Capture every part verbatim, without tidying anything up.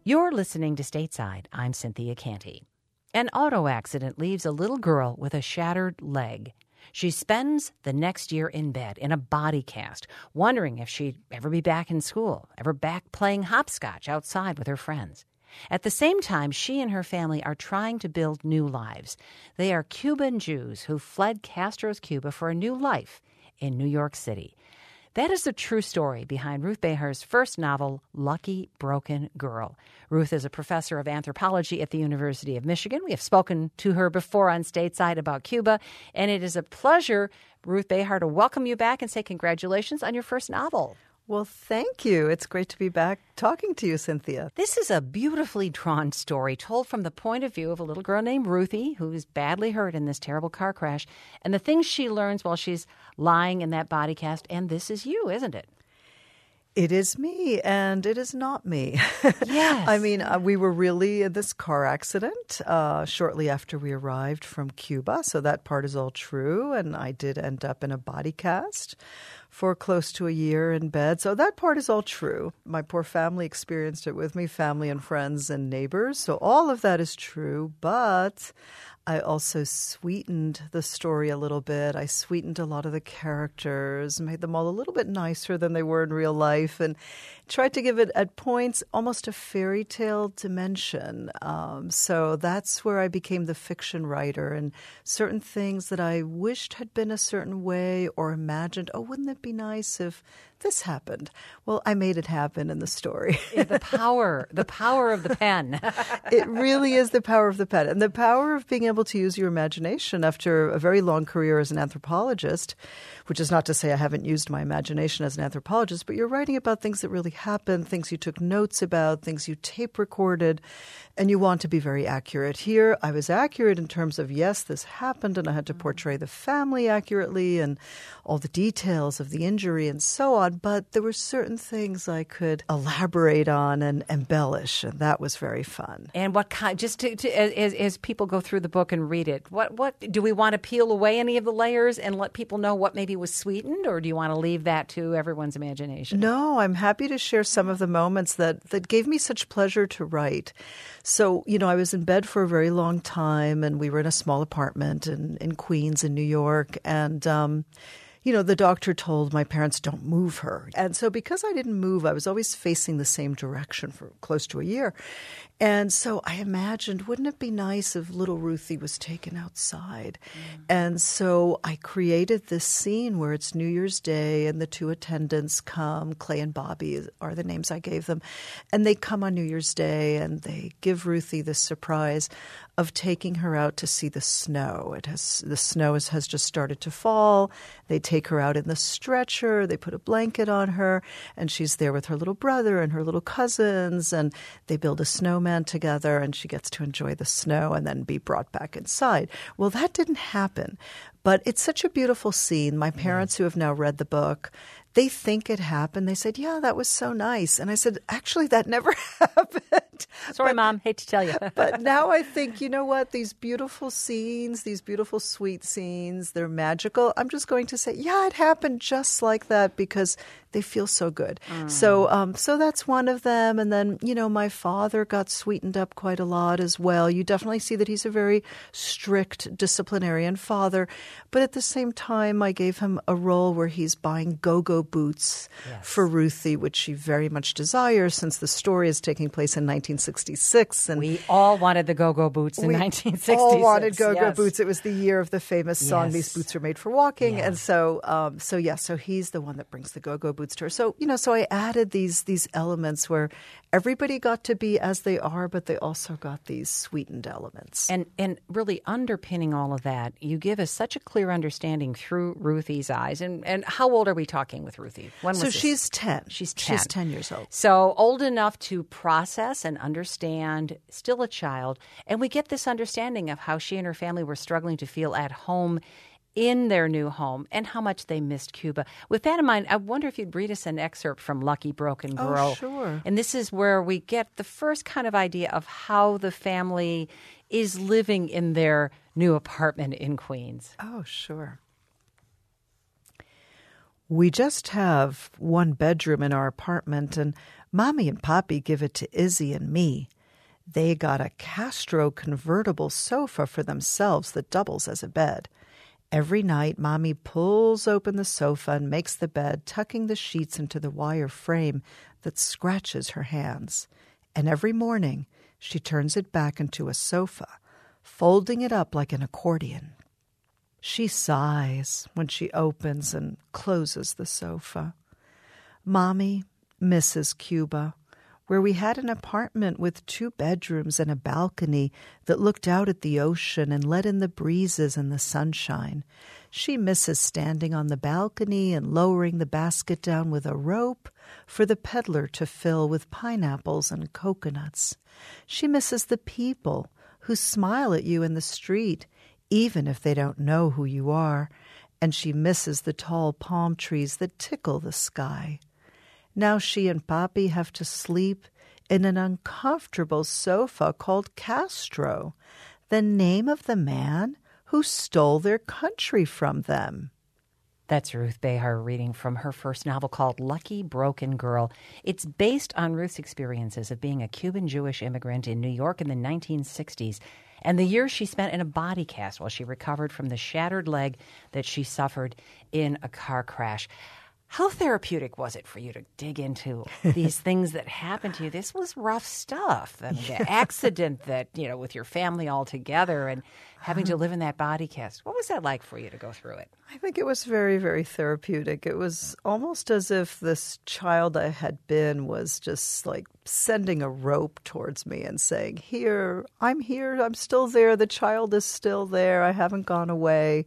You're listening to Stateside. I'm Cynthia Canty. An auto accident leaves a little girl with a shattered leg. She spends the next year in bed in a body cast, wondering if she'd ever be back in school, ever back playing hopscotch outside with her friends. At the same time, she and her family are trying to build new lives. They are Cuban Jews who fled Castro's Cuba for a new life in New York City. That is the true story behind Ruth Behar's first novel, Lucky Broken Girl. Ruth is a professor of anthropology at the University of Michigan. We have spoken to her before on Stateside about Cuba, and it is a pleasure, Ruth Behar, to welcome you back and say congratulations on your first novel. Well, thank you. It's great to be back talking to you, Cynthia. This is a beautifully drawn story told from the point of view of a little girl named Ruthie, who is badly hurt in this terrible car crash, and the things she learns while she's lying in that body cast. And this is you, isn't it? It is me, and it is not me. Yes. I mean, uh, we were really in this car accident uh, shortly after we arrived from Cuba, so that part is all true, and I did end up in a body cast for close to a year in bed. So that part is all true. My poor family experienced it with me, family and friends and neighbors. So all of that is true, but I also sweetened the story a little bit. I sweetened a lot of the characters, made them all a little bit nicer than they were in real life, and tried to give it at points almost a fairy tale dimension. Um, so that's where I became the fiction writer, and certain things that I wished had been a certain way or imagined, oh, wouldn't it be nice if this happened? Well, I made it happen in the story. The power, the power of the pen. It really is the power of the pen, and the power of being able to use your imagination after a very long career as an anthropologist, which is not to say I haven't used my imagination as an anthropologist, but you're writing about things that really happened, things you took notes about, things you tape recorded, and you want to be very accurate. Here, I was accurate in terms of, yes, this happened, and I had to portray the family accurately and all the details of the injury and so on, but there were certain things I could elaborate on and embellish, and that was very fun. And what kind, just to, to as, as people go through the book and read it, what, what do we want to peel away any of the layers and let people know what maybe was sweetened, or do you want to leave that to everyone's imagination? No, I'm happy to share some of the moments that, that gave me such pleasure to write. So, you know, I was in bed for a very long time, and we were in a small apartment in, in Queens in New York, and um you know, the doctor told my parents, don't move her. And so because I didn't move, I was always facing the same direction for close to a year. And so I imagined, wouldn't it be nice if little Ruthie was taken outside? Mm. And so I created this scene where it's New Year's Day and the two attendants come, Clay and Bobby are the names I gave them. And they come on New Year's Day and they give Ruthie the surprise of taking her out to see the snow. It has the snow has, has just started to fall. They take her out in the stretcher. They put a blanket on her, and she's there with her little brother and her little cousins, and they build a snowman together, and she gets to enjoy the snow and then be brought back inside. Well, that didn't happen, but it's such a beautiful scene. My parents, who have now read the book, they think it happened. They said, yeah, that was so nice. And I said, actually, that never happened. Sorry, but, Mom. Hate to tell you. But now I think, you know what? These beautiful scenes, these beautiful, sweet scenes, they're magical. I'm just going to say, yeah, it happened just like that because they feel so good. Mm. So um, so that's one of them. And then, you know, my father got sweetened up quite a lot as well. You definitely see that he's a very strict disciplinarian father. But at the same time, I gave him a role where he's buying go-go boots yes. for Ruthie, which she very much desires since the story is taking place in nineteen sixty-six. And we all wanted the go-go boots in nineteen sixty-six. We all wanted go-go yes. boots. It was the year of the famous song, yes. These Boots Are Made for Walking. Yeah. And so, um, so yeah, so he's the one that brings the go-go boots to her. So, you know, so I added these these elements where everybody got to be as they are, but they also got these sweetened elements. And and really underpinning all of that, you give us such a clear understanding through Ruthie's eyes. And, and how old are we talking with Ruthie? When was so this? she's ten. She's ten. She's ten years old. So old enough to process and understand, still a child. And we get this understanding of how she and her family were struggling to feel at home in their new home and how much they missed Cuba. With that in mind, I wonder if you'd read us an excerpt from Lucky Broken Girl. Oh, sure. And this is where we get the first kind of idea of how the family is living in their new apartment in Queens. Oh, sure. We just have one bedroom in our apartment, and Mommy and Poppy give it to Izzy and me. They got a Castro convertible sofa for themselves that doubles as a bed. Every night, Mommy pulls open the sofa and makes the bed, tucking the sheets into the wire frame that scratches her hands. And every morning, she turns it back into a sofa, folding it up like an accordion. She sighs when she opens and closes the sofa. Mommy misses Cuba, where we had an apartment with two bedrooms and a balcony that looked out at the ocean and let in the breezes and the sunshine. She misses standing on the balcony and lowering the basket down with a rope for the peddler to fill with pineapples and coconuts. She misses the people who smile at you in the street, even if they don't know who you are, and she misses the tall palm trees that tickle the sky. Now she and Papi have to sleep in an uncomfortable sofa called Castro, the name of the man who stole their country from them. That's Ruth Behar reading from her first novel called Lucky Broken Girl. It's based on Ruth's experiences of being a Cuban Jewish immigrant in New York in the nineteen sixties and the years she spent in a body cast while she recovered from the shattered leg that she suffered in a car crash. How therapeutic was it for you to dig into these things that happened to you? This was rough stuff. I mean, the accident that, you know, with your family all together and having to live in that body cast. What was that like for you to go through it? I think it was very, very therapeutic. It was almost as if this child I had been was just like sending a rope towards me and saying, here, I'm here, I'm still there, the child is still there, I haven't gone away.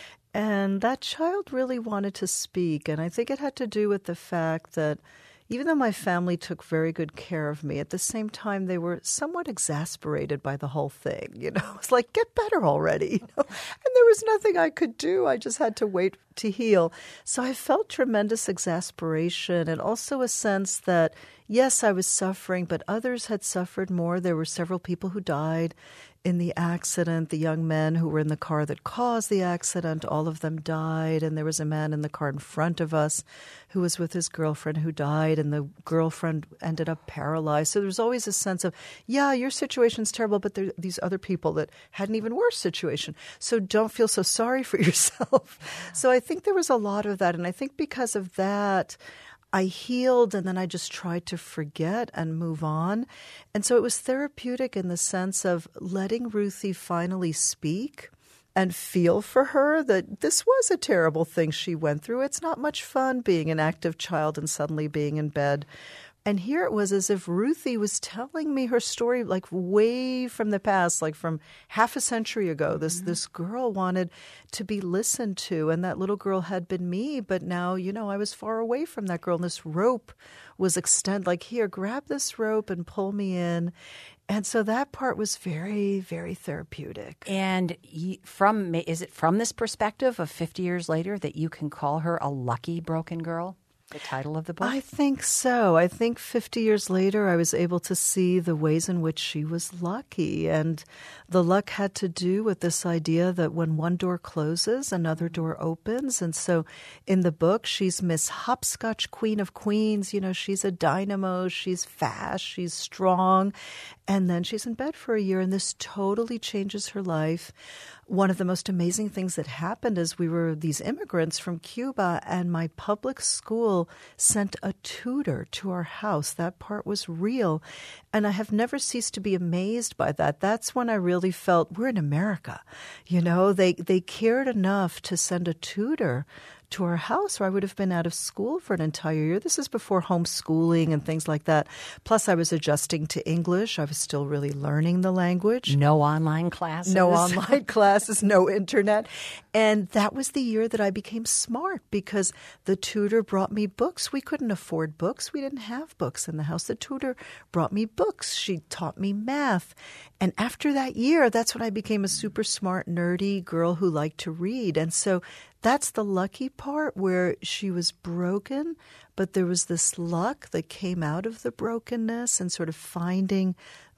And that child really wanted to speak, and I think it had to do with the fact that even though my family took very good care of me, at the same time they were somewhat exasperated by the whole thing. You know, it's like, get better already. You know? And there was nothing I could do. I just had to wait to heal. So I felt tremendous exasperation and also a sense that, yes, I was suffering, but others had suffered more. There were several people who died in the accident. The young men who were in the car that caused the accident, all of them died. And there was a man in the car in front of us who was with his girlfriend who died, and the girlfriend ended up paralyzed. So there was always a sense of, yeah, your situation's terrible, but there are these other people that had an even worse situation. So don't feel so sorry for yourself. So I think there was a lot of that. And I think because of that, I healed, and then I just tried to forget and move on. And so it was therapeutic in the sense of letting Ruthie finally speak and feel for her that this was a terrible thing she went through. It's not much fun being an active child and suddenly being in bed. And here it was as if Ruthie was telling me her story like way from the past, like from half a century ago. Mm-hmm. This this girl wanted to be listened to, and that little girl had been me, but now, you know, I was far away from that girl, and this rope was extended, like, here, grab this rope and pull me in. And so that part was very, very therapeutic. And from is it from this perspective of fifty years later that you can call her a lucky broken girl? The title of the book? I think so. I think fifty years later, I was able to see the ways in which she was lucky. And the luck had to do with this idea that when one door closes, another door opens. And so in the book, she's Miss Hopscotch, Queen of Queens. You know, she's a dynamo. She's fast. She's strong. And then she's in bed for a year, and this totally changes her life. One of the most amazing things that happened is we were these immigrants from Cuba, and my public school sent a tutor to our house. That part was real. And I have never ceased to be amazed by that. That's when I really felt we're in America. You know, they, they cared enough to send a tutor to our house, or I would have been out of school for an entire year. This is before homeschooling and things like that. Plus, I was adjusting to English. I was still really learning the language. No online classes. No online classes, no internet. And that was the year that I became smart because the tutor brought me books. We couldn't afford books. We didn't have books in the house. The tutor brought me books. She taught me math. And after that year, that's when I became a super smart, nerdy girl who liked to read. And so that's the lucky part, where she was broken, but there was this luck that came out of the brokenness and sort of finding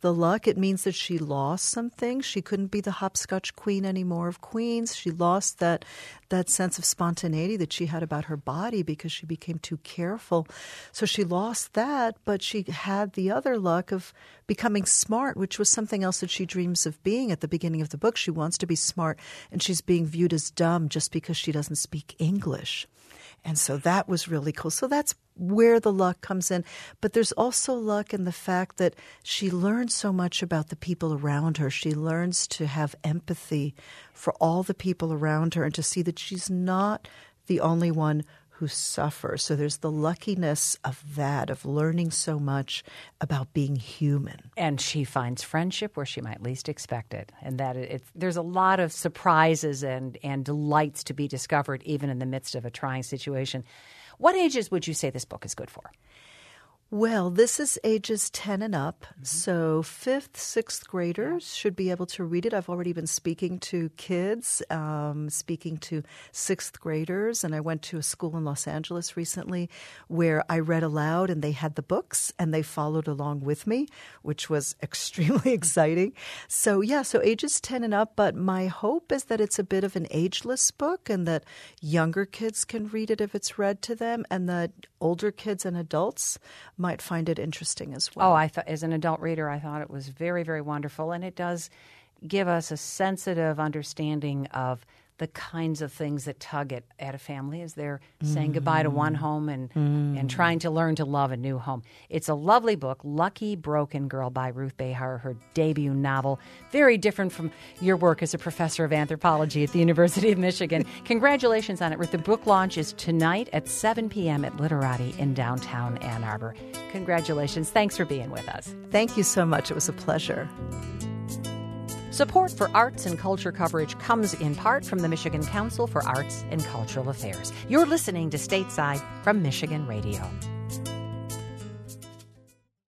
the luck. It means that she lost something. She couldn't be the hopscotch queen anymore of queens. She lost that that sense of spontaneity that she had about her body because she became too careful. So she lost that, but she had the other luck of becoming smart, which was something else that she dreams of being at the beginning of the book. She wants to be smart, and she's being viewed as dumb just because she doesn't speak English. And so that was really cool. So that's where the luck comes in. But there's also luck in the fact that she learns so much about the people around her. She learns to have empathy for all the people around her and to see that she's not the only one who suffer. So there's the luckiness of that, of learning so much about being human. And she finds friendship where she might least expect it. And that it, it's, there's a lot of surprises and, and delights to be discovered even in the midst of a trying situation. What ages would you say this book is good for? Well, this is ages ten and up, mm-hmm. so fifth, sixth graders yeah. should be able to read it. I've already been speaking to kids, um, speaking to sixth graders, and I went to a school in Los Angeles recently where I read aloud and they had the books and they followed along with me, which was extremely exciting. So, yeah, so ages ten and up, but my hope is that it's a bit of an ageless book and that younger kids can read it if it's read to them, and that older kids and adults might find it interesting as well. Oh, I thought as an adult reader, I thought it was very, very wonderful, and it does give us a sensitive understanding of the kinds of things that tug at, at a family as they're mm. saying goodbye to one home and mm. and trying to learn to love a new home. It's a lovely book, Lucky Broken Girl by Ruth Behar, her debut novel. Very different from your work as a professor of anthropology at the University of Michigan. Congratulations on it, Ruth. The book launch is tonight at seven p.m. at Literati in downtown Ann Arbor. Congratulations. Thanks for being with us. Thank you so much. It was a pleasure. Support for arts and culture coverage comes in part from the Michigan Council for Arts and Cultural Affairs. You're listening to Stateside from Michigan Radio.